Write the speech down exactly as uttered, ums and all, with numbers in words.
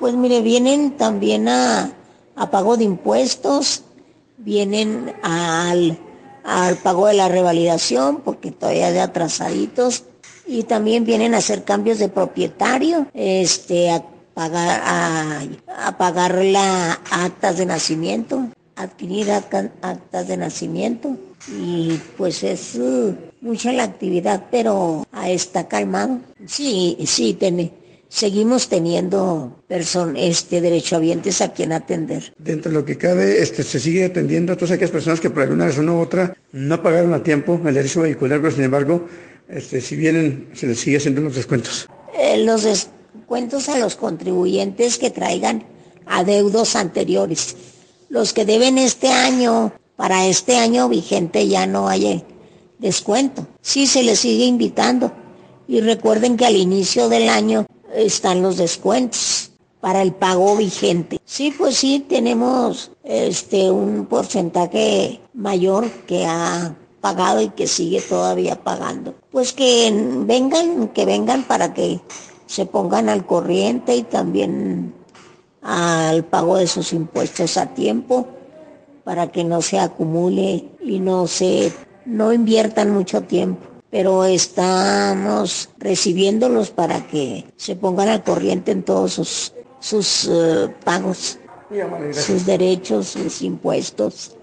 Pues mire, vienen también a, a pago de impuestos, vienen al, al pago de la revalidación, porque todavía de atrasaditos, y también vienen a hacer cambios de propietario, este, a pagar, a, a pagar las actas de nacimiento, adquirir acta, actas de nacimiento, y pues es uh, mucha la actividad, pero ah, está calmado. Sí, sí, tiene. Seguimos teniendo person este, derechohabientes a quien atender. Dentro de lo que cabe, este, se sigue atendiendo a todas aquellas personas que por alguna razón u otra no pagaron a tiempo el derecho vehicular, pero sin embargo, este, si vienen, se les sigue haciendo los descuentos. Eh, los descuentos a los contribuyentes que traigan adeudos anteriores. Los que deben este año, para este año vigente ya no hay descuento. Sí, se les sigue invitando. Y recuerden que al inicio del año están los descuentos para el pago vigente. Sí, pues sí, tenemos este un porcentaje mayor que ha pagado y que sigue todavía pagando. Pues que vengan, que vengan para que se pongan al corriente y también al pago de sus impuestos a tiempo, para que no se acumule y no se no inviertan mucho tiempo. Pero estamos recibiéndolos para que se pongan al corriente en todos sus, sus uh, pagos, sus derechos, sus impuestos.